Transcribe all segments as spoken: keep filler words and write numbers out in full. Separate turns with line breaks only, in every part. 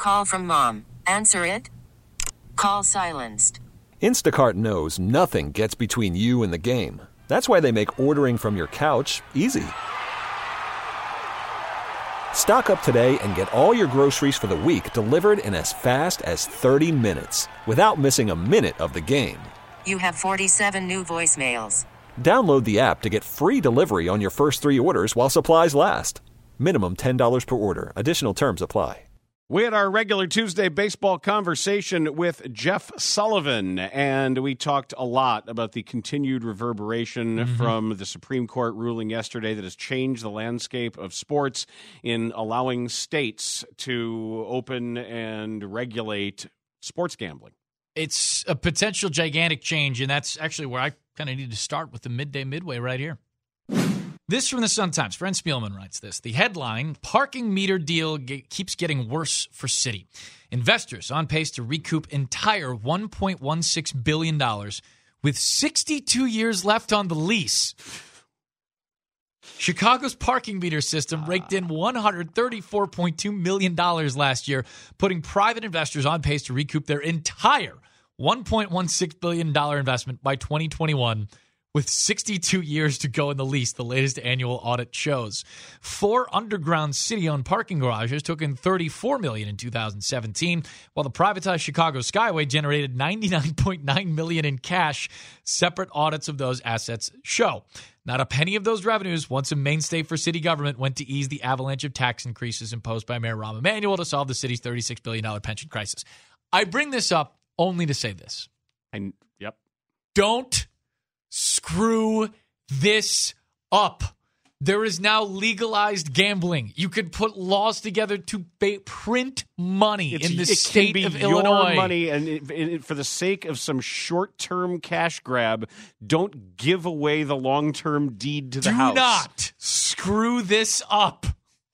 Call from mom. Answer it. Call silenced.
Instacart knows nothing gets between you and the game. That's why they make ordering from your couch easy. Stock up today and get all your groceries for the week delivered in as fast as thirty minutes without missing a minute of the game.
You have forty-seven new voicemails.
Download the app to get free delivery on your first three orders while supplies last. Minimum ten dollars per order. Additional terms apply.
We had our regular Tuesday baseball conversation with Jeff Sullivan, and we talked a lot about the continued reverberation mm-hmm. from the Supreme Court ruling yesterday that has changed the landscape of sports in allowing states to open and regulate sports gambling.
It's a potential gigantic change, and that's actually where I kind of need to start with the midday midway right here. This from the Sun-Times. Fred Spielman writes this. The headline, parking meter deal ge- keeps getting worse for city. Investors on pace to recoup entire one point one six billion dollars with sixty-two years left on the lease. Chicago's parking meter system raked in one hundred thirty-four point two million dollars last year, putting private investors on pace to recoup their entire one point one six billion dollars investment by twenty twenty-one. With sixty-two years to go in the lease, the latest annual audit shows. Four underground city-owned parking garages took in thirty-four million dollars in two thousand seventeen, while the privatized Chicago Skyway generated ninety-nine point nine million dollars in cash. Separate audits of those assets show. Not a penny of those revenues, once a mainstay for city government, went to ease the avalanche of tax increases imposed by Mayor Rahm Emanuel to solve the city's thirty-six billion dollars pension crisis. I bring this up only to say this.
And yep.
Don't screw this up. There is now legalized gambling. You could put laws together to ba- print money
it's,
in the
it
state
can be
of
your
Illinois.
Money, and it, it, for the sake of some short-term cash grab, don't give away the long-term deed to the
Do
house.
Do not screw this up.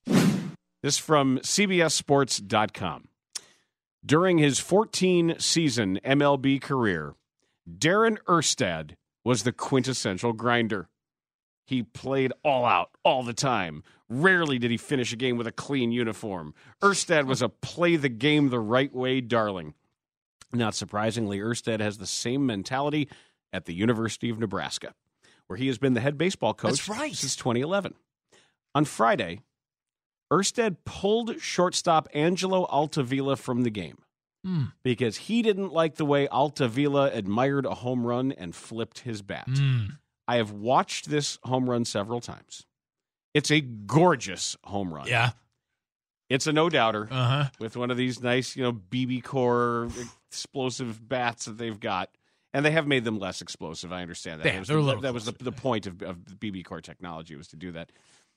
This from C B S Sports dot com. During his fourteen-season M L B career, Darren Erstad was the quintessential grinder. He played all out, all the time. Rarely did he finish a game with a clean uniform. Erstad was a play-the-game-the-right-way darling. Not surprisingly, Erstad has the same mentality at the University of Nebraska, where he has been the head baseball coach
That's right.
since twenty eleven. On Friday, Erstad pulled shortstop Angelo Altavilla from the game. Mm. Because he didn't like the way Altavilla admired a home run and flipped his bat.
Mm.
I have watched this home run several times. It's a gorgeous home run.
Yeah.
It's a no-doubter
uh-huh.
with one of these nice, you know, B B core explosive bats that they've got. And they have made them less explosive. I understand that.
Yeah,
that was,
they're a
the,
little
that was the, the point of, of the B B core technology, was to do that.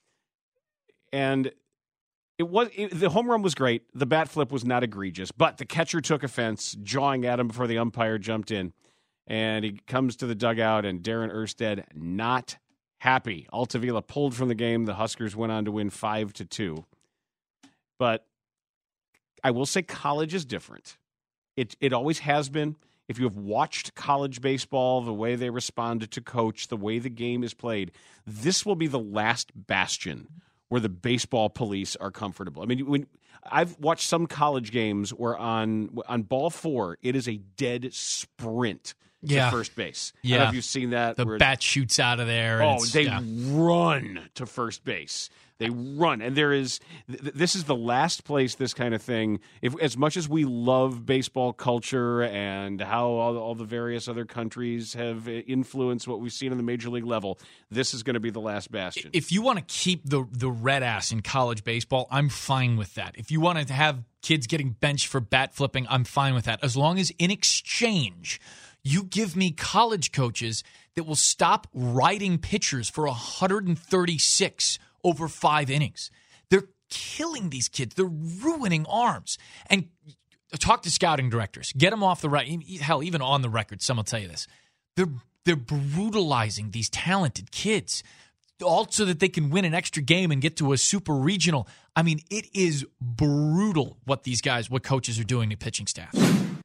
And It was it, the home run was great. The bat flip was not egregious, but the catcher took offense, jawing at him before the umpire jumped in. And he comes to the dugout, and Darren Erstad not happy. Altavilla pulled from the game. The Huskers went on to win five to two. But I will say college is different. It it always has been. If you have watched college baseball, the way they responded to coach, the way the game is played, this will be the last bastion where the baseball police are comfortable. I mean, when I've watched some college games where on on ball four, it is a dead sprint to
yeah.
first base.
Yeah.
I don't know if you've seen that.
The bat shoots out of there. And
oh,
it's,
they
yeah.
run to first base. They run, and there is. Th- this is the last place this kind of thing. If as much as we love baseball culture and how all, all the various other countries have influenced what we've seen on the major league level, this is going to be the last bastion.
If you want to keep the the red ass in college baseball, I'm fine with that. If you want to have kids getting benched for bat flipping, I'm fine with that. As long as in exchange, you give me college coaches that will stop riding pitchers for one hundred thirty-six over five innings. They're killing these kids. They're ruining arms. And talk to scouting directors. Get them off the right. Hell, even on the record, some will tell you this. They're they're brutalizing these talented kids, all so that they can win an extra game and get to a super regional. I mean, it is brutal what these guys, what coaches are doing to pitching staff.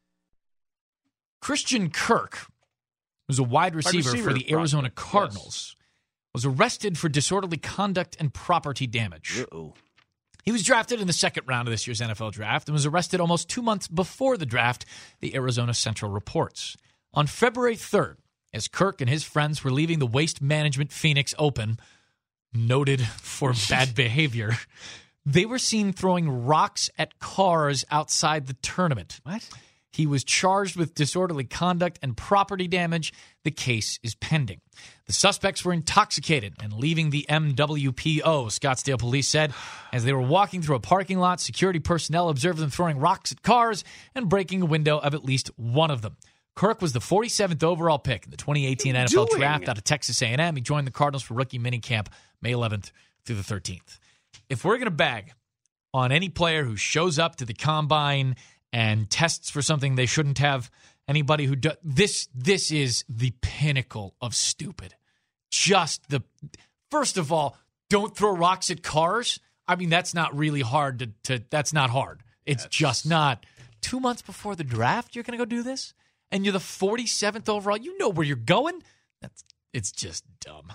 Christian Kirk was a wide receiver,
wide receiver
for the Arizona
right.
Cardinals.
Yes.
Was arrested for disorderly conduct and property damage.
Uh-oh.
He was drafted in the second round of this year's N F L draft and was arrested almost two months before the draft, the Arizona Central reports. On February third, as Kirk and his friends were leaving the Waste Management Phoenix Open, noted for bad behavior, they were seen throwing rocks at cars outside the tournament.
What?
He was charged with disorderly conduct and property damage. The case is pending. The suspects were intoxicated and leaving the M W P O, Scottsdale police said. As they were walking through a parking lot, security personnel observed them throwing rocks at cars and breaking a window of at least one of them. Kirk was the forty-seventh overall pick in the twenty eighteen N F L
doing?
draft out of Texas A and M. He joined the Cardinals for rookie minicamp May eleventh through the thirteenth. If we're going to bag on any player who shows up to the combine and tests for something they shouldn't have, anybody who does this, this is the pinnacle of stupid. Just the first of all, don't throw rocks at cars. I mean, that's not really hard to. to that's not hard. It's that's... just not. Two months before the draft, you're going to go do this, and you're the forty-seventh overall. You know where you're going. That's it's just dumb.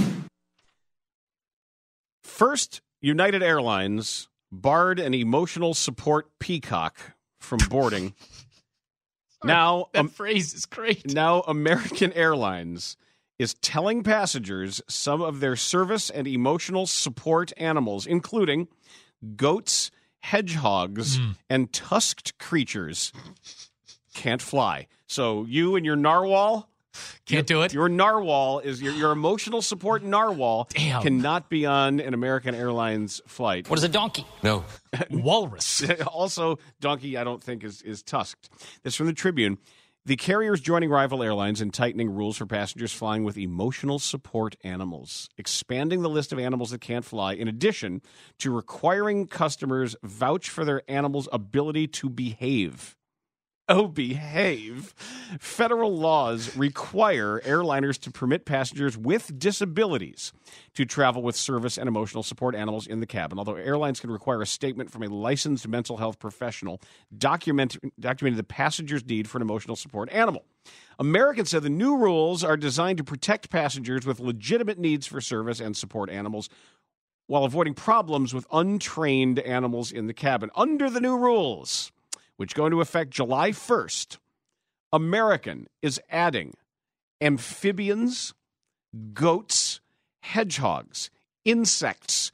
First, United Airlines barred an emotional support peacock from boarding. Now,
that
um,
phrase is great.
Now, American Airlines is telling passengers some of their service and emotional support animals, including goats, hedgehogs, mm. and tusked creatures, can't fly. So you and your narwhal
can't
your,
do it.
Your narwhal is your, your emotional support narwhal
Damn.
cannot be on an American Airlines flight.
What is a donkey?
No.
Walrus.
Also, donkey, I don't think, is, is tusked. This from the Tribune. The carrier is joining rival airlines in tightening rules for passengers flying with emotional support animals, expanding the list of animals that can't fly, in addition to requiring customers vouch for their animal's ability to behave. Oh, behave. Federal laws require airliners to permit passengers with disabilities to travel with service and emotional support animals in the cabin, although airlines can require a statement from a licensed mental health professional document, documenting the passenger's need for an emotional support animal. Americans said the new rules are designed to protect passengers with legitimate needs for service and support animals while avoiding problems with untrained animals in the cabin. Under the new rules, which go into effect July first, American is adding amphibians, goats, hedgehogs, insects,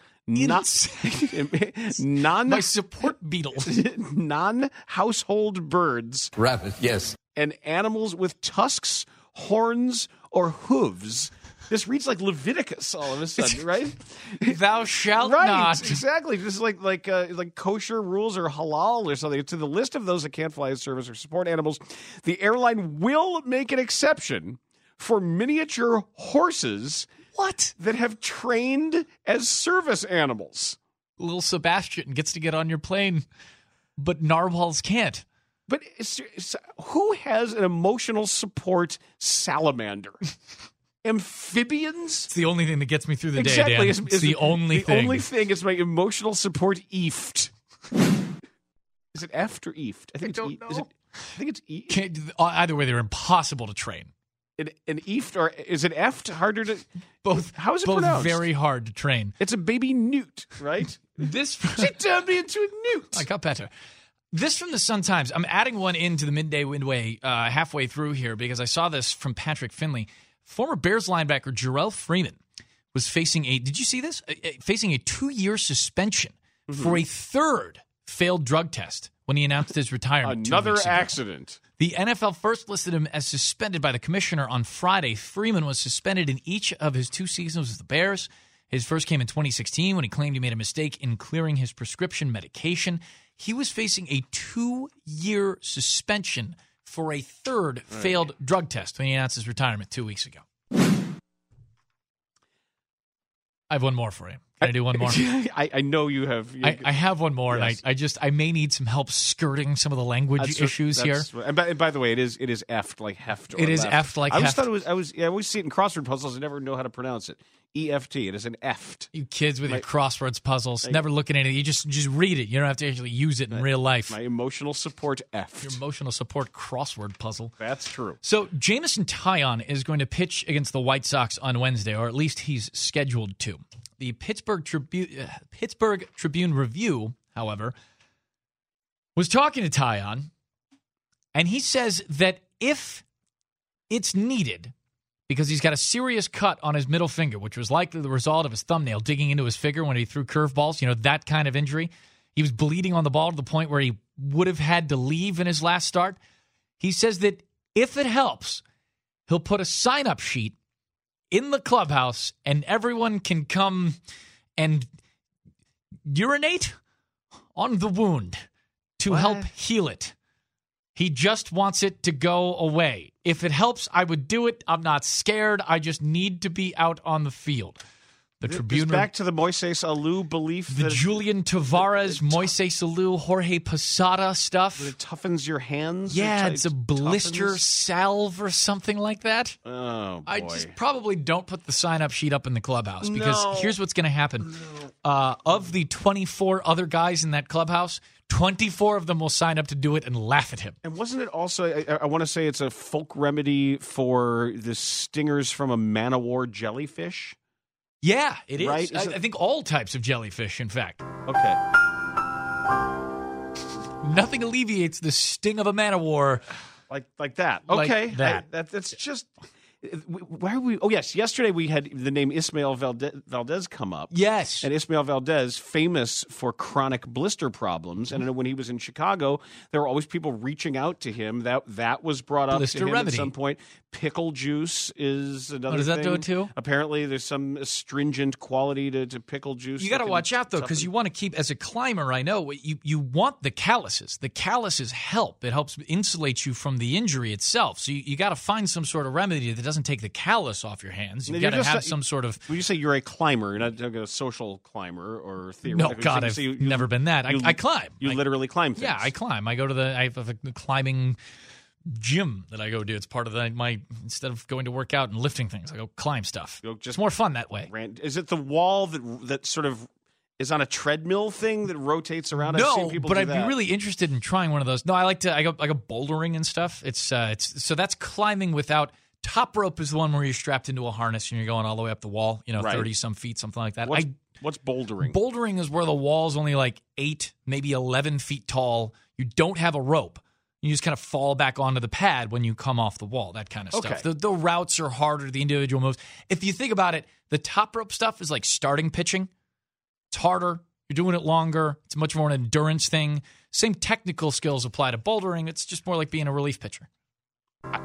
insects.
non
my support beetles,
non-household birds,
rabbit, yes,
and animals with tusks, horns, or hooves. This reads like Leviticus all of a sudden, right?
Thou shalt
right,
not.
Exactly. This is like like uh, like kosher rules or halal or something. To the list of those that can't fly as service or support animals, the airline will make an exception for miniature horses.
What?
That have trained as service animals.
Little Sebastian gets to get on your plane, but narwhals can't.
But it's, it's, who has an emotional support salamander? Amphibians?
It's the only thing that gets me through the
exactly.
day, Dan.
It's,
it's,
it's
the only
the
thing.
The only thing is my emotional support E F T. Is it Eft or E F T? I think
I
it's E.
don't
Is it,
know.
I think it's E.
Can't, either way, they're impossible to train.
An, an E F T or is it Eft harder to?
Both.
How is it
both
pronounced?
Very hard to train.
It's a baby newt, right?
This
she turned me into a newt.
I got better. This from the Sun-Times. I'm adding one into the midday midway uh, halfway through here because I saw this from Patrick Finley. Former Bears linebacker Jarrell Freeman was facing a, did you see this? A, a, facing a two-year suspension mm-hmm. for a third failed drug test when he announced his retirement.
Another accident.
The N F L first listed him as suspended by the commissioner on Friday. Freeman was suspended in each of his two seasons with the Bears. His first came in twenty sixteen when he claimed he made a mistake in clearing his prescription medication. He was facing a two-year suspension for a third right. failed drug test when he announced his retirement two weeks ago. I have one more for you. Can I, I do one more?
I, I know you have. You,
I, I have one more,
yes.
and I, I just I may need some help skirting some of the language
that's
issues
what,
here.
And by, and by the way, it is it is effed like heft. Or
it is
left.
effed like
I always
heft.
thought it was. I was. Yeah, I always see it in crossword puzzles. I never know how to pronounce it. E F T. It is an eft.
You kids with
My-
your crosswords puzzles,
I-
never looking at it. You just just read it. You don't have to actually use it in real life.
My emotional support eft.
Your emotional support crossword puzzle.
That's true.
So Jameson Taillon is going to pitch against the White Sox on Wednesday, or at least he's scheduled to. The Pittsburgh Tribune, uh, Pittsburgh Tribune Review, however, was talking to Taillon, and he says that if it's needed, because he's got a serious cut on his middle finger, which was likely the result of his thumbnail digging into his finger when he threw curveballs, you know, that kind of injury. He was bleeding on the ball to the point where he would have had to leave in his last start. He says that if it helps, he'll put a sign-up sheet in the clubhouse and everyone can come and urinate on the wound to
What?
help heal it. He just wants it to go away. If it helps, I would do it. I'm not scared. I just need to be out on the field. The
This
Tribune,
back to the Moises Alou belief
the
that
Julian Tavares, Moises Alou, Jorge Posada stuff.
it toughens your hands.
Yeah,
It
it's a
t-
blister
toughens-
salve or something like that.
Oh boy!
I just probably don't put the sign-up sheet up in the clubhouse because
No.
here's what's going to happen. Uh, of the twenty-four other guys in that clubhouse, twenty-four of them will sign up to do it and laugh at him.
And wasn't it also? I, I want to say it's a folk remedy for the stingers from a man-o-war jellyfish.
Yeah, it is.
Right? Is
I,
it-
I think all types of jellyfish, in fact.
Okay.
Nothing alleviates the sting of a man-o-war.
Like like that.
Like
Okay.
that.
I, that that's just. Why are we? Oh yes, yesterday we had the name Ismael Valdez, Valdez come up.
Yes.
And Ismael Valdez, famous for chronic blister problems, and I know when he was in Chicago, there were always people reaching out to him. That that was brought up
Blister
to him
remedy.
at some point. Pickle juice is another.
Oh, does that
thing.
do it too?
Apparently, there's some astringent quality to, to pickle juice.
You got to
that can
watch out, though, because
toughen-
you want to keep, as a climber, I know, you, you want the calluses. The calluses help. It helps insulate you from the injury itself. So you, you got to find some sort of remedy that doesn't take the callus off your hands. You've
You're
got to
just
have
a-
some sort of...
When you say you're a climber, you're not talking a social climber or
No,
theoretical.
God,
So
I've
you- you-
never been that. I,
you-
I climb.
You
I,
literally climb things.
Yeah, I climb. I go to the... I have a climbing gym that I go to. It's part of the, my... Instead of going to work out and lifting things, I go climb stuff.
Go just
It's more fun that way.
Ran- Is it the wall that that sort of is on a treadmill thing that rotates around? I've
No,
seen people
but
do
I'd
that.
be really interested in trying one of those. No, I like to. I go. I go bouldering and stuff. It's uh, it's so that's climbing without top rope is the one where you're strapped into a harness and you're going all the way up the wall. You know,
Right.
thirty some feet, something like that.
What's,
I,
what's bouldering?
bouldering is where the wall's only like eight, maybe eleven feet tall. You don't have a rope. You just kind of fall back onto the pad when you come off the wall. That kind of stuff.
Okay.
The, the routes are harder. The individual moves. If you think about it, the top rope stuff is like starting pitching. It's harder. You're doing it longer. It's much more an endurance thing. Same technical skills apply to bouldering. It's just more like being a relief pitcher. There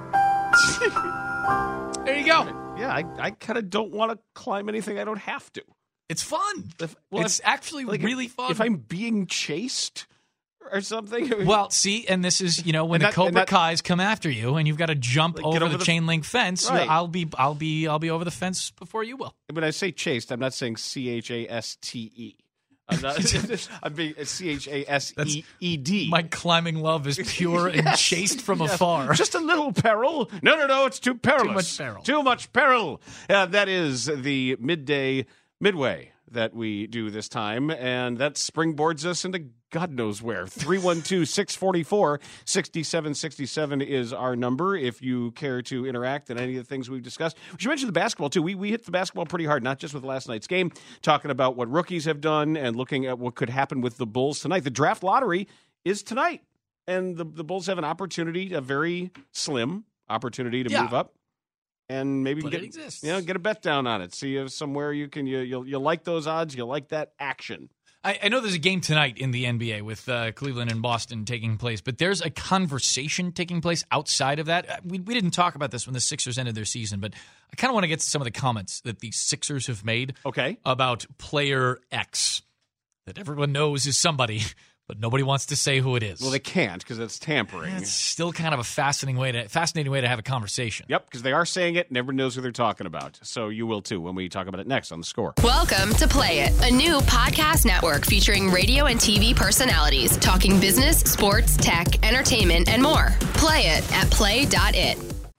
you go.
Yeah, I, I kind of don't want to climb anything I don't have to.
It's fun.
If, well,
it's
if-
actually
like,
really
if-
fun.
If I'm being chased or something.
Well, see, and this is, you know, when
And
the
that-
Cobra
and that-
Kais come after you and you've got to jump
Like,
over,
get over
the,
the-
chain link fence,
Right.
I'll be I'll be I'll be over the fence before you will.
when I say chased, I'm not saying C H A S T E. I'm not. I'm being C H A S E E D.
My climbing love is pure and
Yes,
chased from
yes.
afar.
Just a little peril. No, no, no. It's too perilous.
much peril.
Too much peril. Uh, that is the midday midway that we do this time, and that springboards us into God knows where. three one two, six four four, six seven six seven is our number if you care to interact in any of the things we've discussed. We should mention the basketball, too. We, we hit the basketball pretty hard, not just with last night's game, talking about what rookies have done and looking at what could happen with the Bulls tonight. The draft lottery is tonight, and the, the Bulls have an opportunity, a very slim opportunity to
Yeah.
move up. And maybe
But
get,
it exists.
you know, get a bet down on it. See if somewhere you can you you you like those odds. You like that action.
I, I know there's a game tonight in the N B A with uh, Cleveland and Boston taking place, but there's a conversation taking place outside of that. Uh, We, we didn't talk about this when the Sixers ended their season, but I kind of want to get to some of the comments that the Sixers have made
Okay.
about player X that everyone knows is somebody, but nobody wants to say who it is.
Well, they can't because it's tampering.
It's still kind of a fascinating way to fascinating way to have a conversation.
Yep, because they are saying it and everyone knows who they're talking about. So you will too when we talk about it next on The Score.
Welcome to Play It, a new podcast network featuring radio and T V personalities talking business, sports, tech, entertainment, and more. Play it at play dot it.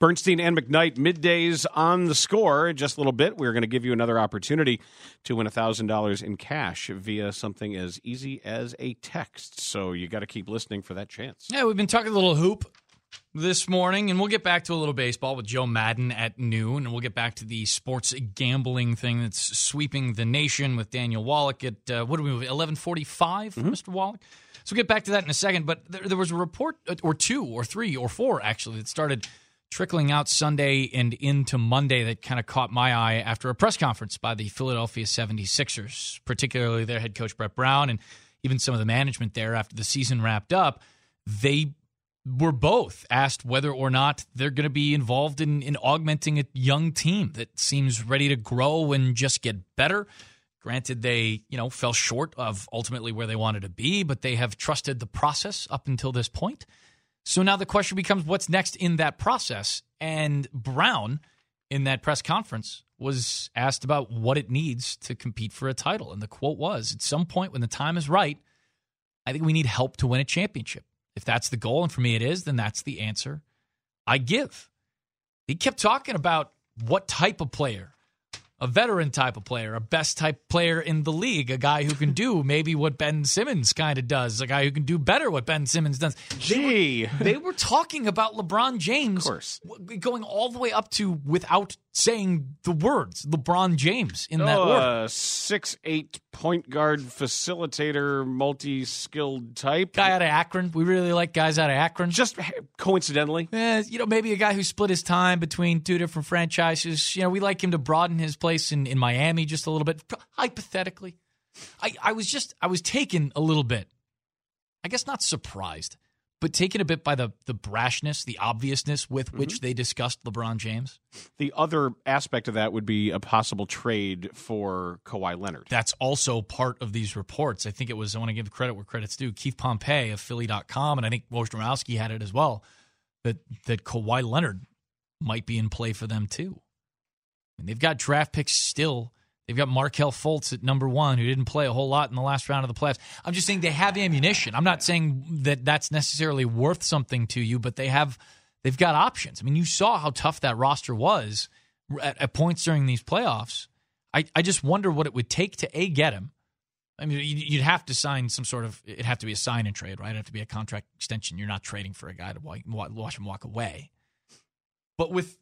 Bernstein and McKnight, middays on The Score. In just a little bit, we're going to give you another opportunity to win one thousand dollars in cash via something as easy as a text. So you got to keep listening for that chance.
Yeah, we've been talking a little hoop this morning, and we'll get back to a little baseball with Joe Madden at noon, and we'll get back to the sports gambling thing that's sweeping the nation with Daniel Wallach at, uh, what do we, eleven forty-five, mm-hmm. Mister Wallach? So we'll get back to that in a second, but there, there was a report, or two, or three, or four, actually, that started trickling out Sunday and into Monday that kind of caught my eye after a press conference by the Philadelphia seventy-sixers, particularly their head coach Brett Brown and even some of the management there after the season wrapped up. They were both asked whether or not they're going to be involved in, in augmenting a young team that seems ready to grow and just get better. Granted, they, you know, fell short of ultimately where they wanted to be, but they have trusted the process up until this point. So now the question becomes, what's next in that process? And Brown, in that press conference, was asked about what it needs to compete for a title. And the quote was, at some point when the time is right, I think we need help to win a championship. If that's the goal, and for me it is, then that's the answer I give. He kept talking about what type of player. A veteran type of player, a best type player in the league, a guy who can do maybe what Ben Simmons kind of does, a guy who can do better what Ben Simmons does.
Gee.
They were, they were talking about LeBron James,
of course,
going all the way up to without saying the words LeBron James in that
oh,
order.
A six eight point guard facilitator, multi-skilled type.
Guy out of Akron. We really like guys out of Akron.
Just coincidentally.
Eh, you know, maybe a guy who split his time between two different franchises. You know, we like him to broaden his place in, in Miami just a little bit, hypothetically. I, I was just, I was taken a little bit, I guess not surprised, but taken a bit by the the brashness, the obviousness with mm-hmm. which they discussed LeBron James.
The other aspect of that would be a possible trade for Kawhi Leonard.
That's also part of these reports. I think it was, I want to give credit where credit's due, Keith Pompey of Philly dot com, and I think Wojnarowski had it as well, that, that Kawhi Leonard might be in play for them too. And they've got draft picks still. They've got Markelle Fultz at number one, who didn't play a whole lot in the last round of the playoffs. I'm just saying they have ammunition. I'm not saying that that's necessarily worth something to you, but they have, they've got options. I mean, you saw how tough that roster was at, at points during these playoffs. I, I just wonder what it would take to, A, get him. I mean, you'd have to sign some sort of, it'd have to be a sign and trade, right? It'd have to be a contract extension. You're not trading for a guy to watch him walk away. But with,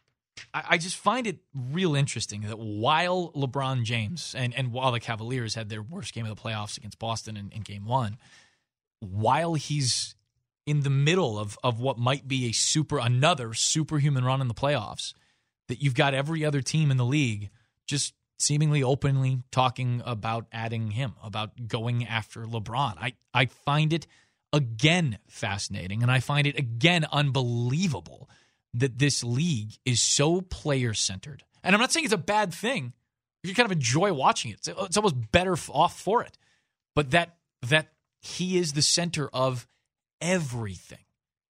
I just find it real interesting that while LeBron James and, and while the Cavaliers had their worst game of the playoffs against Boston in, in game one, while he's in the middle of, of what might be a super another superhuman run in the playoffs, that you've got every other team in the league just seemingly openly talking about adding him, about going after LeBron. I, I find it, again, fascinating, and I find it, again, unbelievable that this league is so player-centered. And I'm not saying it's a bad thing. You kind of enjoy watching it. It's, it's almost better off for it. But that that he is the center of everything.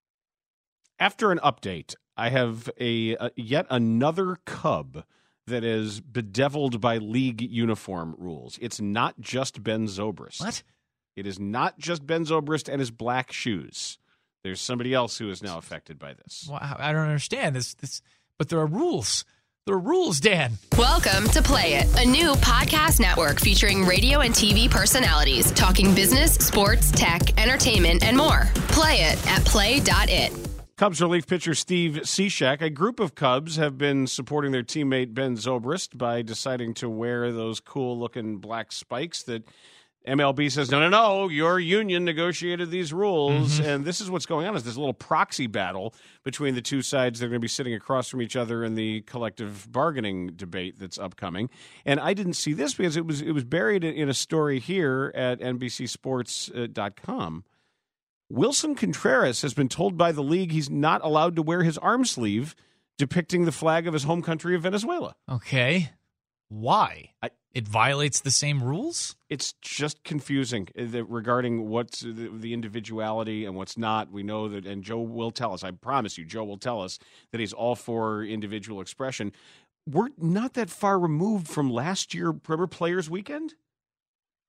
After an update, I have a, a yet another Cub that is bedeviled by league uniform rules. It's not just Ben Zobrist.
What?
It is not just Ben Zobrist and his black shoes. There's somebody else who is now affected by this.
Well, I don't understand this. This, but there are rules. There are rules, Dan.
Welcome to Play It, a new podcast network featuring radio and T V personalities talking business, sports, tech, entertainment, and more. Play it at play dot it.
Cubs relief pitcher Steve Cishek, a group of Cubs have been supporting their teammate Ben Zobrist by deciding to wear those cool-looking black spikes that M L B says, no, no, no, your union negotiated these rules, mm-hmm. and this is what's going on, is this little proxy battle between the two sides. They're going to be sitting across from each other in the collective bargaining debate that's upcoming. And I didn't see this because it was it was buried in a story here at N B C Sports dot com. Wilson Contreras has been told by the league he's not allowed to wear his arm sleeve depicting the flag of his home country of Venezuela.
Okay. Why?
I,
it violates the same rules?
It's just confusing regarding what's the, the individuality and what's not. We know that, and Joe will tell us, I promise you, Joe will tell us that he's all for individual expression. We're not that far removed from last year, remember Players Weekend?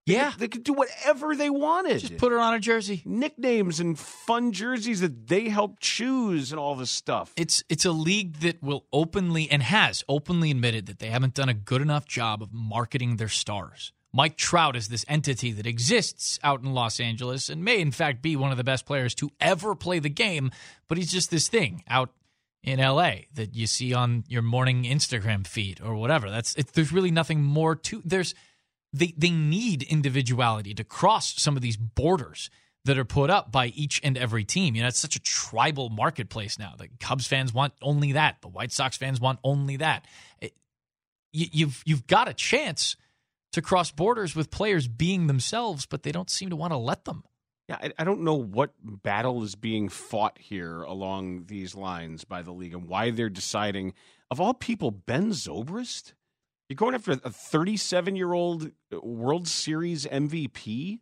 They
Yeah.
could, they could do whatever they wanted.
Just put her on a jersey.
Nicknames and fun jerseys that they helped choose and all this stuff.
It's it's a league that will openly and has openly admitted that they haven't done a good enough job of marketing their stars. Mike Trout is this entity that exists out in Los Angeles and may in fact be one of the best players to ever play the game, but he's just this thing out in L A that you see on your morning Instagram feed or whatever. That's it, there's really nothing more to there's they they need individuality to cross some of these borders that are put up by each and every team. You know, it's such a tribal marketplace now. The Cubs fans want only that. The White Sox fans want only that. It, you, you've you've got a chance to cross borders with players being themselves, but they don't seem to want to let them.
Yeah, I, I don't know what battle is being fought here along these lines by the league and why they're deciding, of all people, Ben Zobrist? You're going after a thirty-seven-year-old World Series M V P?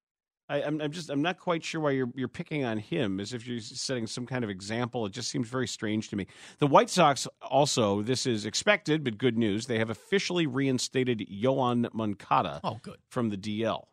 I, I'm, I'm just I'm not quite sure why you're you're picking on him, as if you're setting some kind of example. It just seems very strange to me. The White Sox also, this is expected, but good news. They have officially reinstated Yoan Moncada
Oh, good.
from the D L.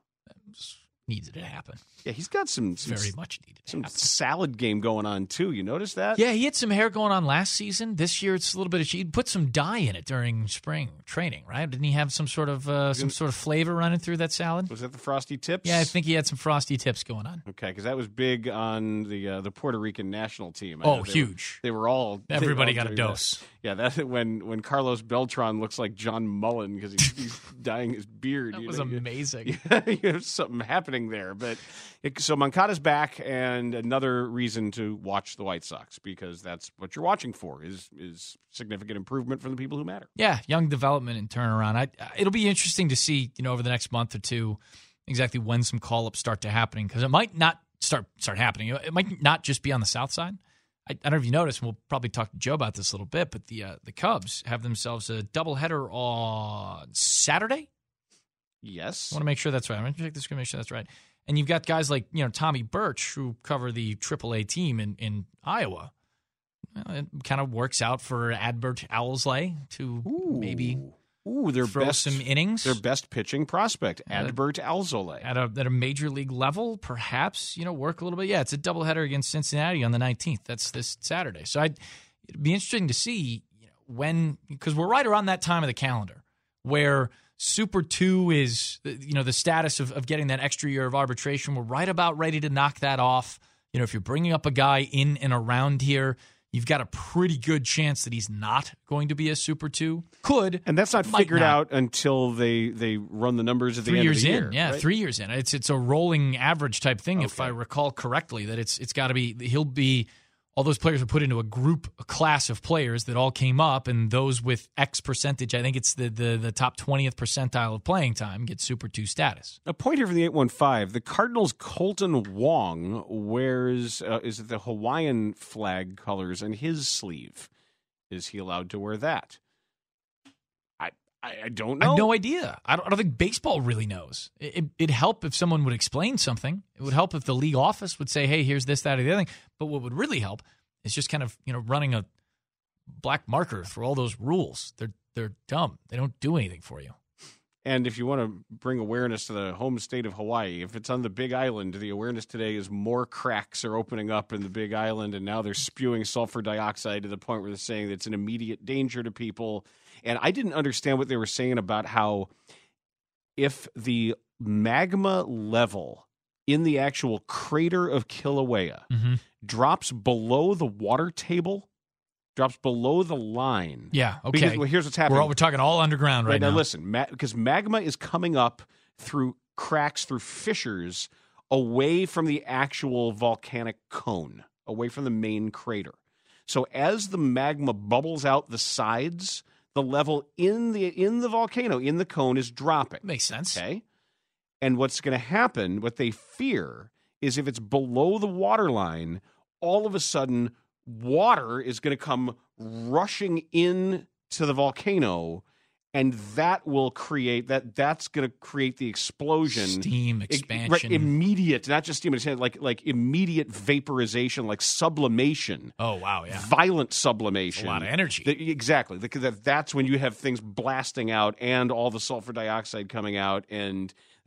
Needed to happen.
Yeah, he's got some, some
Very much needed to
some
happen.
salad game going on too. You notice that?
Yeah, he had some hair going on last season. This year, it's a little bit of. He put some dye in it during spring training, right? Didn't he have some sort of uh, some sort of flavor running through that salad?
Was that the Frosty Tips?
Yeah, I think he had some frosty tips going on.
Okay, because that was big on the uh, the Puerto Rican national team. I
Oh,
know they
huge!
Were, they were all they
Everybody
were all
got a
doing
dose.
That. Yeah, that's when when Carlos Beltran looks like John Mullen because he's, he's dyeing his beard.
That
you
was
know?
amazing.
Yeah, you have something happening there, but it, so Moncada's back, and another reason to watch the White Sox because that's what you're watching for is is significant improvement from the people who matter.
Yeah, young development and turnaround. I, it'll be interesting to see, you know, over the next month or two, exactly when some call ups start to happening because it might not start start happening. It might not just be on the South side. I, I don't know if you noticed, and we'll probably talk to Joe about this a little bit, but the uh, the Cubs have themselves a doubleheader on Saturday.
Yes,
I want to make sure that's right. I'm going to check the screen, make sure that's right. And you've got guys like, you know, Tommy Birch, who cover the triple A team in, in Iowa. Well, it kind of works out for Adbert Owlsley to
Ooh.
maybe
Ooh, their
throw
best,
some innings.
Their best pitching prospect,
Uh,
Adbert Alzolay.
At a, at a major league level, perhaps, you know, work a little bit. Yeah, it's a doubleheader against Cincinnati on the nineteenth. That's this Saturday. So I'd, it'd be interesting to see, you know, when, because we're right around that time of the calendar where Super two is, you know, the status of, of getting that extra year of arbitration. We're right about ready to knock that off. You know, if you're bringing up a guy in and around here, you've got a pretty good chance that he's not going to be a Super two. Could.
And that's not figured not. out until they, they run the numbers at the
three
end
years
of the
in.
year.
Yeah,
right?
three years in. It's it's a rolling average type thing,
okay.
if I recall correctly, that it's it's got to be, he'll be, all those players are put into a group, a class of players that all came up, and those with X percentage, I think it's the the, the top twentieth percentile of playing time, get Super two status.
A point here from the eight one five. The Cardinals' Colton Wong wears, uh, is it the Hawaiian flag colors on his sleeve? Is he allowed to wear that? I I, I don't know.
I have no idea. I don't, I don't think baseball really knows. It, it, it'd help if someone would explain something. It would help if the league office would say, hey, here's this, that, or the other thing. But what would really help is just kind of, you know, running a black marker through all those rules. They're they're dumb. They don't do anything for you.
And if you want to bring awareness to the home state of Hawaii, if it's on the Big Island, the awareness today is more cracks are opening up in the Big Island, and now they're spewing sulfur dioxide to the point where they're saying that it's an immediate danger to people. And I didn't understand what they were saying about how if the magma level in the actual crater of Kilauea
Mm-hmm.
drops below the water table, drops below the line.
Yeah, okay.
Because, well, here's what's happening.
We're, all, we're talking all underground right,
right now.
now.
Listen, ma- because magma is coming up through cracks, through fissures, away from the actual volcanic cone, away from the main crater. So as the magma bubbles out the sides, the level in the in the volcano, in the cone, is dropping.
Makes sense.
Okay. And what's going to happen, what they fear, is if it's below the water line, all of a sudden water is going to come rushing in to the volcano, and that will create that. That's going to create the explosion,
steam
It-
expansion,
right, immediate, not just steam, it's like like immediate vaporization, like sublimation.
Oh wow, yeah,
Violent sublimation,
a lot of energy.
The- exactly, because that, that's when you have things blasting out and all the sulfur dioxide coming out, and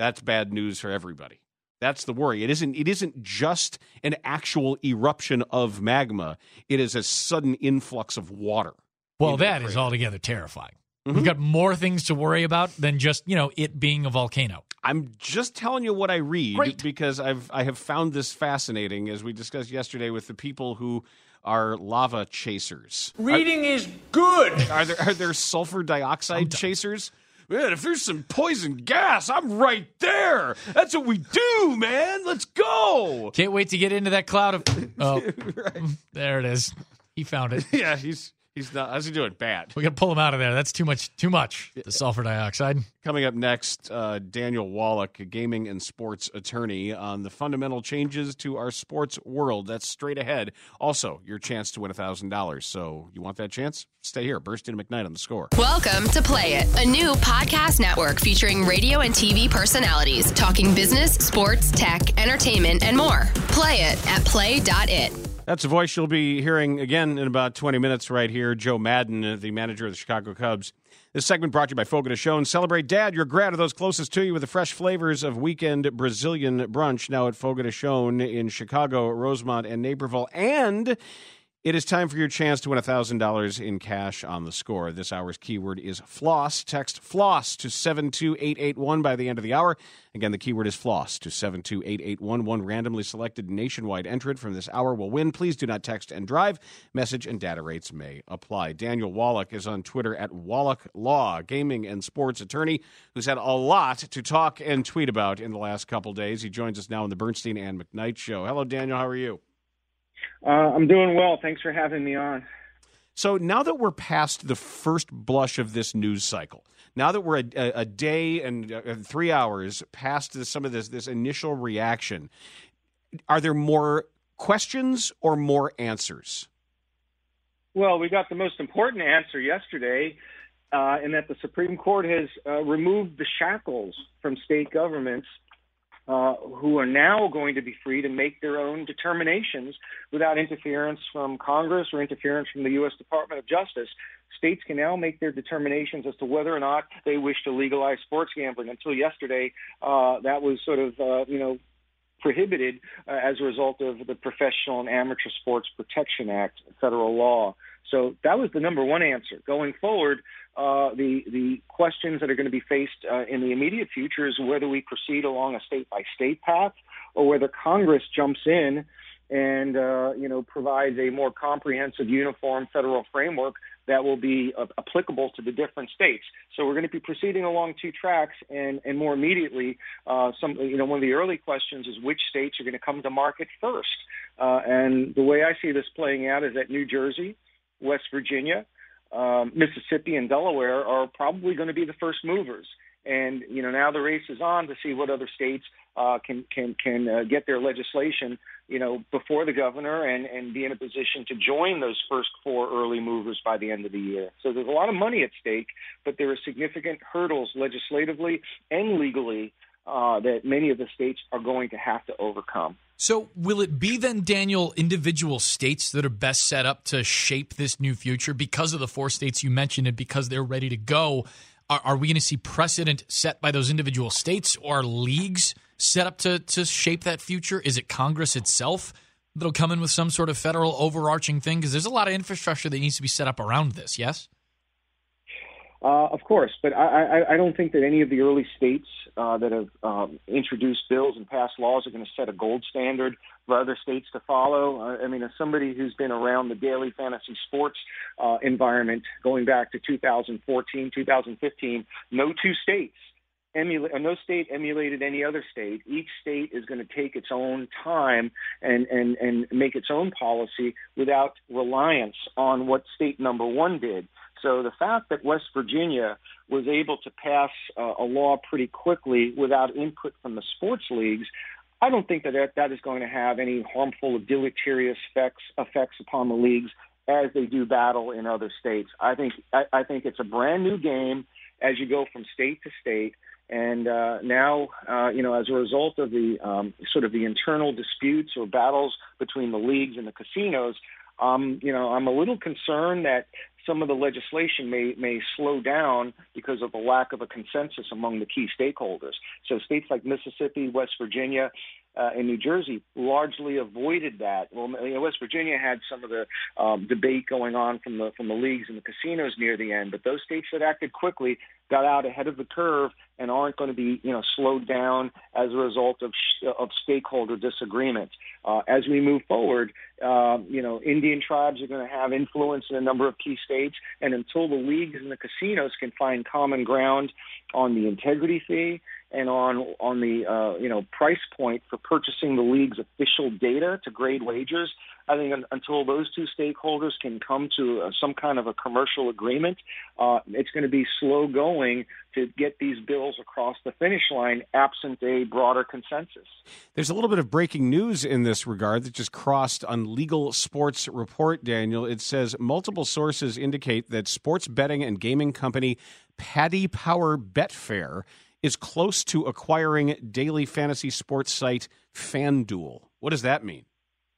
that's bad news for everybody. That's the worry. It isn't it isn't just an actual eruption of magma. It is a sudden influx of water.
Well, that is altogether terrifying. Mm-hmm. We've got more things to worry about than just, you know, it being a volcano.
I'm just telling you what I read
Great.
because I've I have found this fascinating, as we discussed yesterday with the people who are lava chasers.
Reading are, is good.
Are there are there sulfur dioxide chasers? Man, if there's some poison gas, I'm right there. That's what we do, man. Let's go.
Can't wait to get into that cloud of... Oh,
right.
There it is. He found it.
Yeah, he's he's not. How's he doing? Bad.
We got to pull him out of there. That's too much. Too much. The sulfur dioxide.
Coming up next, uh, Daniel Wallach, a gaming and sports attorney, on the fundamental changes to our sports world. That's straight ahead. Also, your chance to win one thousand dollars. So you want that chance? Stay here. Burstin and McKnight on The Score.
Welcome to Play It, a new podcast network featuring radio and T V personalities talking business, sports, tech, entertainment, and more. Play it at play dot it.
That's a voice you'll be hearing again in about twenty minutes right here. Joe Madden, the manager of the Chicago Cubs. This segment brought to you by Fogo de Chão. Celebrate Dad, your grad, or those closest to you with the fresh flavors of weekend Brazilian brunch now at Fogo de Chão in Chicago, Rosemont, and Naperville. And it is time for your chance to win one thousand dollars in cash on The Score. This hour's keyword is floss. Text floss to seven two eight eight one by the end of the hour. Again, the keyword is floss to seven two eight eight one. One randomly selected nationwide entrant from this hour will win. Please do not text and drive. Message and data rates may apply. Daniel Wallach is on Twitter at Wallach Law, gaming and sports attorney who's had a lot to talk and tweet about in the last couple days. He joins us now on the Bernstein and McKnight Show. Hello, Daniel. How are you?
Uh, I'm doing well. Thanks for having me on.
So now that we're past the first blush of this news cycle, now that we're a, a, a day and uh, three hours past this, some of this this initial reaction, are there more questions or more answers?
Well, we got the most important answer yesterday, uh, in that the Supreme Court has uh, removed the shackles from state governments Uh, who are now going to be free to make their own determinations without interference from Congress or interference from the U S Department of Justice. States can now make their determinations as to whether or not they wish to legalize sports gambling. Until yesterday, uh, that was sort of, uh, you know, prohibited uh, as a result of the Professional and Amateur Sports Protection Act, federal law. So that was the number one answer. Going forward, uh, the the questions that are going to be faced uh, in the immediate future is whether we proceed along a state-by-state path or whether Congress jumps in and, uh, you know, provides a more comprehensive, uniform federal framework that will be uh, applicable to the different states. So we're going to be proceeding along two tracks, and, and more immediately, uh, some, you know, one of the early questions is which states are going to come to market first. Uh, and the way I see this playing out is that New Jersey, West Virginia, um, Mississippi, and Delaware are probably going to be the first movers. And, you know, now the race is on to see what other states uh, can can can uh, get their legislation, you know, before the governor and, and be in a position to join those first four early movers by the end of the year. So there's a lot of money at stake, but there are significant hurdles legislatively and legally uh, that many of the states are going to have to overcome.
So will it be then, Daniel, individual states that are best set up to shape this new future because of the four states you mentioned and because they're ready to go? Are, are we going to see precedent set by those individual states, or are leagues set up to, to shape that future? Is it Congress itself that'll come in with some sort of federal overarching thing? Because there's a lot of infrastructure that needs to be set up around this, yes?
Uh, of course, but I, I, I don't think that any of the early states uh, that have um, introduced bills and passed laws are going to set a gold standard for other states to follow. Uh, I mean, as somebody who's been around the daily fantasy sports uh, environment going back to two thousand fourteen, two thousand fifteen, no two states emulate, no state emulated any other state. Each state is going to take its own time and, and, and make its own policy without reliance on what state number one did. So the fact that West Virginia was able to pass uh, a law pretty quickly without input from the sports leagues, I don't think that that, that is going to have any harmful or deleterious effects, effects upon the leagues as they do battle in other states. I think I, I think it's a brand new game as you go from state to state. And uh, now, uh, you know, as a result of the um, sort of the internal disputes or battles between the leagues and the casinos, Um, you know, I'm a little concerned that some of the legislation may may slow down because of the lack of a consensus among the key stakeholders. So states like Mississippi, West Virginia, uh, and New Jersey largely avoided that. Well, you know, West Virginia had some of the um, debate going on from the from the leagues and the casinos near the end, but those states that acted quickly got out ahead of the curve and aren't going to be, you know, slowed down as a result of sh- of stakeholder disagreement. Uh, as we move forward, uh, you know, Indian tribes are going to have influence in a number of key states, and until the leagues and the casinos can find common ground on the integrity fee and on on the uh, you know price point for purchasing the league's official data to grade wagers, I think un- until those two stakeholders can come to uh, some kind of a commercial agreement, uh, it's going to be slow going to get these bills across the finish line absent a broader consensus.
There's a little bit of breaking news in this regard that just crossed on Legal Sports Report, Daniel. It says multiple sources indicate that sports betting and gaming company Paddy Power Betfair is close to acquiring daily fantasy sports site FanDuel. What does that mean?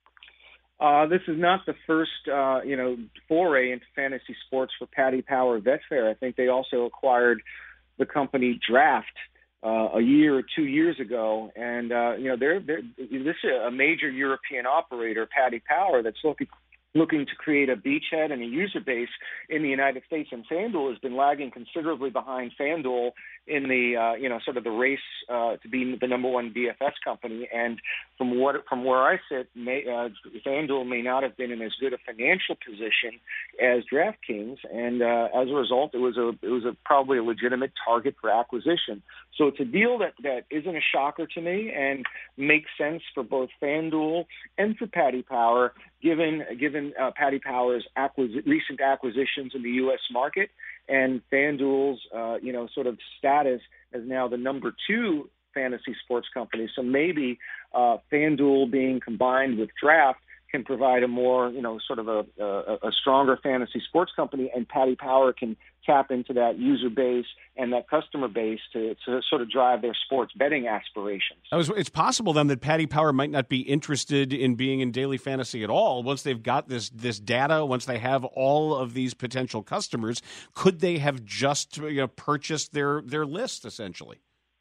Uh, this is not the first, uh, you know, foray into fantasy sports for Paddy Power Betfair. I think they also acquired the company Draft uh, a year or two years ago, and uh, you know, they're, they're this is a major European operator, Paddy Power, that's looking looking to create a beachhead and a user base in the United States. And FanDuel has been lagging considerably behind FanDuel in the, uh, you know, sort of the race uh, to be the number one D F S company. And from what from where I sit, may, uh, FanDuel may not have been in as good a financial position as DraftKings. And uh, as a result, it was a it was a probably a legitimate target for acquisition. So it's a deal that, that isn't a shocker to me and makes sense for both FanDuel and for Paddy Power, given given uh, Paddy Power's acquis- recent acquisitions in the U S market and FanDuel's uh, you know sort of status as now the number two fantasy sports company. So maybe uh, FanDuel being combined with Draft can provide a more, you know, sort of a, a, a stronger fantasy sports company, and Paddy Power can tap into that user base and that customer base to, to sort of drive their sports betting aspirations.
Was, it's possible then that Paddy Power might not be interested in being in daily fantasy at all. Once they've got this this data, once they have all of these potential customers, could they have just, you know, purchased their their list essentially?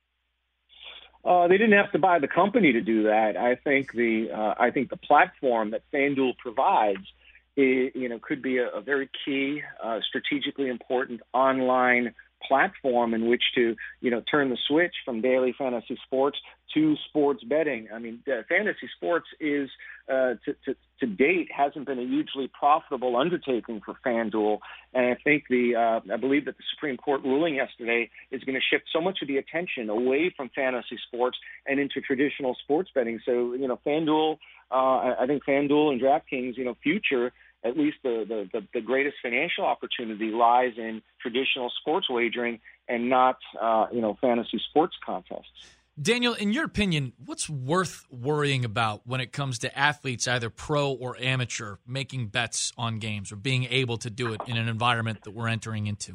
Uh, they didn't have to buy the company to do that. I think the uh, I think the platform that FanDuel provides, is, you know, could be a, a very key, uh, strategically important online platform in which to, you know, turn the switch from daily fantasy sports to sports betting. I mean, uh, fantasy sports is uh, to, to to date hasn't been a hugely profitable undertaking for FanDuel, and I think the uh, I believe that the Supreme Court ruling yesterday is going to shift so much of the attention away from fantasy sports and into traditional sports betting. So, you know, FanDuel, uh, I think FanDuel and DraftKings, you know, future, at least the, the, the, the greatest financial opportunity lies in traditional sports wagering and not, uh, you know, fantasy sports contests.
Daniel, in your opinion, what's worth worrying about when it comes to athletes, either pro or amateur, making bets on games or being able to do it in an environment that we're entering into?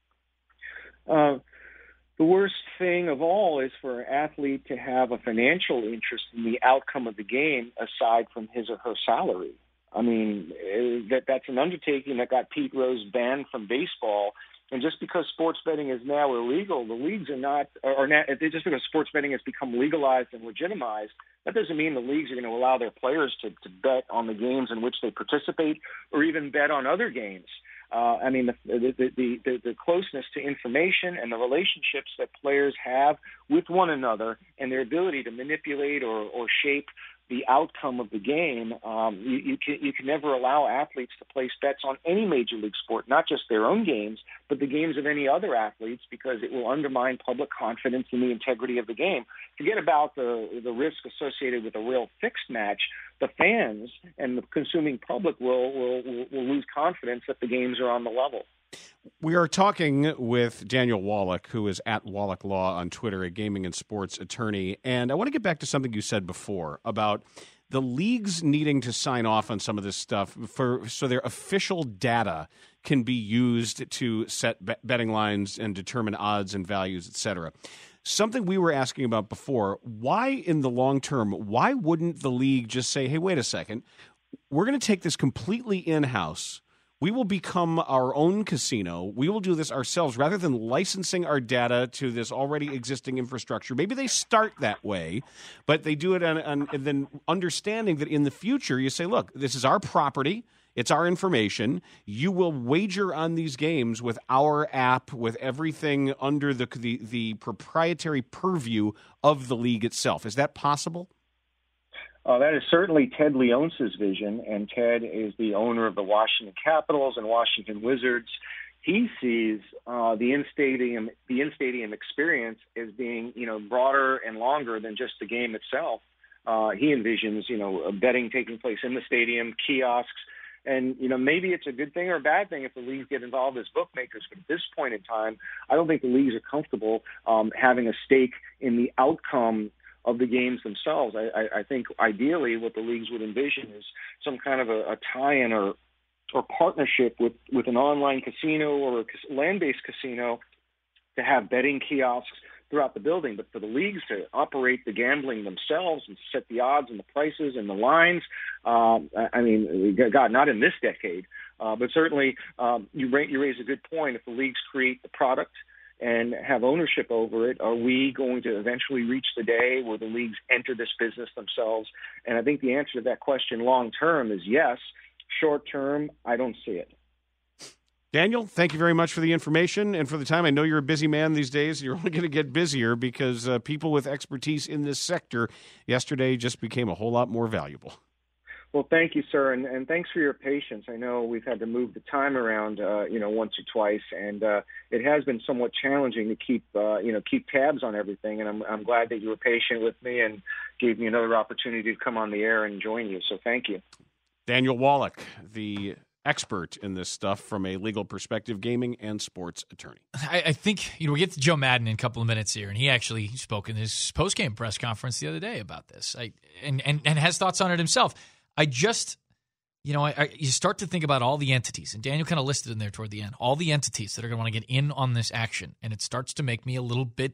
Uh, the worst thing of all is for an athlete to have a financial interest in the outcome of the game aside from his or her salary. I mean, that that's an undertaking that got Pete Rose banned from baseball. And just because sports betting is now illegal, the leagues are not, or not, just because sports betting has become legalized and legitimized, that doesn't mean the leagues are going to allow their players to, to bet on the games in which they participate or even bet on other games. Uh, I mean, the the, the, the the closeness to information and the relationships that players have with one another and their ability to manipulate or, or shape the outcome of the game, um, you, you, can, you can never allow athletes to place bets on any major league sport, not just their own games, but the games of any other athletes, because it will undermine public confidence in the integrity of the game. Forget about the, the risk associated with a real fixed match. The fans and the consuming public will, will, will, will lose confidence that the games are on the level.
We are talking with Daniel Wallach, who is at Wallach Law on Twitter, a gaming and sports attorney. And I want to get back to something you said before about the leagues needing to sign off on some of this stuff for so their official data can be used to set bet- betting lines and determine odds and values, et cetera. Something we were asking about before, why in the long term, why wouldn't the league just say, hey, wait a second, we're going to take this completely in-house. We will become our own casino. We will do this ourselves rather than licensing our data to this already existing infrastructure. Maybe they start that way, but they do it on, on and then understanding that in the future you say, look, this is our property. It's our information. You will wager on these games with our app, with everything under the the, the proprietary purview of the league itself. Is that possible?
Uh, that is certainly Ted Leonsis' vision, and Ted is the owner of the Washington Capitals and Washington Wizards. He sees uh, the in-stadium the in-stadium experience as being, you know, broader and longer than just the game itself. Uh, he envisions, you know, betting taking place in the stadium, kiosks, and, you know, maybe it's a good thing or a bad thing if the leagues get involved as bookmakers. But at this point in time, I don't think the leagues are comfortable um, having a stake in the outcome of the games themselves. I, I, I think ideally what the leagues would envision is some kind of a, a tie-in or or partnership with, with an online casino or a land-based casino to have betting kiosks throughout the building. But for the leagues to operate the gambling themselves and set the odds and the prices and the lines, um, I mean, God, not in this decade. Uh, but certainly um, you, ra- you raise a good point. If the leagues create the product and have ownership over it, are we going to eventually reach the day where the leagues enter this business themselves? And I think the answer to that question long term is yes. Short term, I don't see it.
Daniel, thank you very much for the information and for the time. I know you're a busy man these days. You're only going to get busier because uh, people with expertise in this sector yesterday just became a whole lot more valuable.
Well, thank you, sir, and, and thanks for your patience. I know we've had to move the time around, uh, you know, once or twice, and uh, it has been somewhat challenging to keep, uh, you know, keep tabs on everything. And I'm, I'm glad that you were patient with me and gave me another opportunity to come on the air and join you. So, thank you,
Daniel Wallach, the expert in this stuff from a legal perspective, gaming and sports attorney.
I, I think, you know, we get to Joe Maddon in a couple of minutes here, and he actually spoke in his post-game press conference the other day about this, I, and, and and has thoughts on it himself. I just, you know, I, I, you start to think about all the entities, and Daniel kind of listed in there toward the end, all the entities that are going to want to get in on this action, and it starts to make me a little bit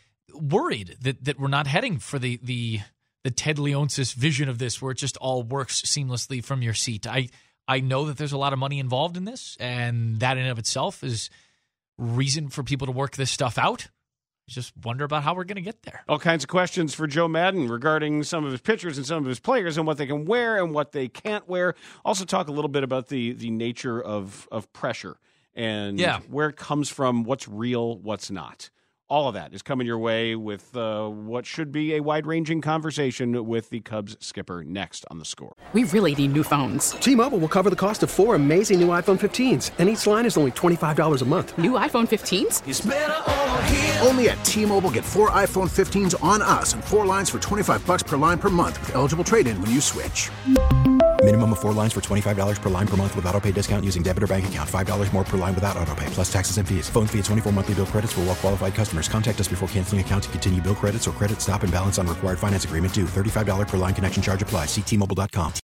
worried that that we're not heading for the the the Ted Leonsis vision of this, where it just all works seamlessly from your seat. I I know that there's a lot of money involved in this, and that in and of itself is reason for people to work this stuff out. Just wonder about how we're going to get there.
All kinds of questions for Joe Maddon regarding some of his pitchers and some of his players and what they can wear and what they can't wear. Also talk a little bit about the the nature of, of pressure and
yeah.
where it comes from, what's real, what's not. All of that is coming your way with uh, what should be a wide-ranging conversation with the Cubs skipper next on The Score.
We really need new phones.
T-Mobile will cover the cost of four amazing new iPhone fifteens, and each line is only twenty-five dollars a month.
New iPhone fifteens?
It's better over here. Only at T-Mobile, get four iPhone fifteens on us and four lines for twenty-five bucks per line per month with eligible trade-in when you switch.
Minimum of four lines for twenty-five dollars per line per month with autopay discount using debit or bank account. five dollars more per line without autopay, plus taxes and fees. Phone fee at twenty-four monthly bill credits for well-qualified customers. Contact us before canceling account to continue bill credits or credit stop and balance on required finance agreement due. thirty-five dollars per line connection charge applies. See T Mobile dot com.